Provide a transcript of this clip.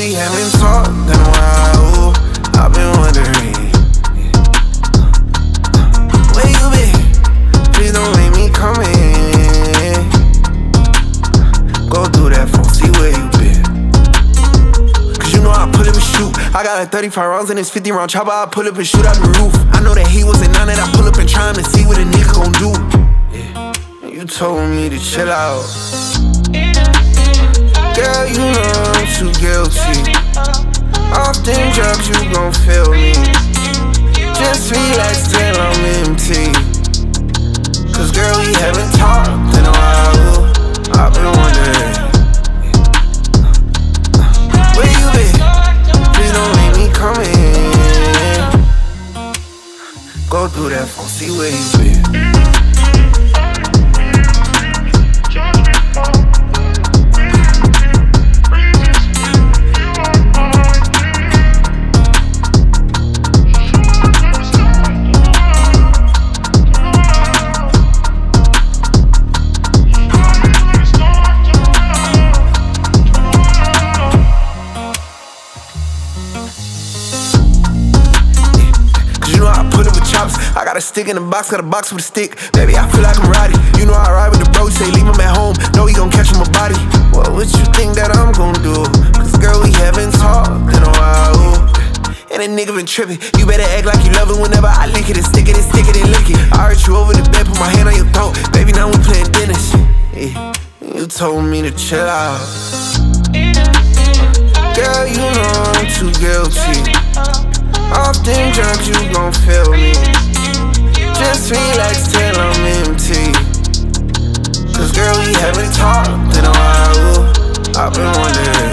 we haven't talked in a while. I've been wondering, where you been? Please don't make me come in. Go through that phone, see where you been. Cause you know I pull up and shoot. I got like 35 rounds in this 50 round chopper. I pull up and shoot out the roof. I know that he wasn't on it. I pull up and trying to see what a nigga gon' do. Yeah. You told me to chill out. Girl, you know I'm too guilty. Off them drugs, you gon' feel me. Just relax till I'm empty. Cause girl, we haven't talked in a while. I've been wondering, where you been? Please don't make me come in. Go through that phone, see where you been. I got a stick in the box, got a box with a stick. Baby, I feel like I'm Roddy. You know I ride with the bros, say leave him at home. Know he gon' catch him a body. What would you think that I'm gon' do? Cause girl, we haven't talked in a while. And a nigga been trippin'. You better act like you love it whenever I lick it and stick it and stick it and lick it. I hurt you over the bed, put my hand on your throat. Baby, now we playing Dennis. Yeah. You told me to chill out. Girl, you know I'm too guilty. Off them drugs, you gon' feel me. Just relax till I'm empty. Cause girl, we haven't talked in a while. I've been wondering,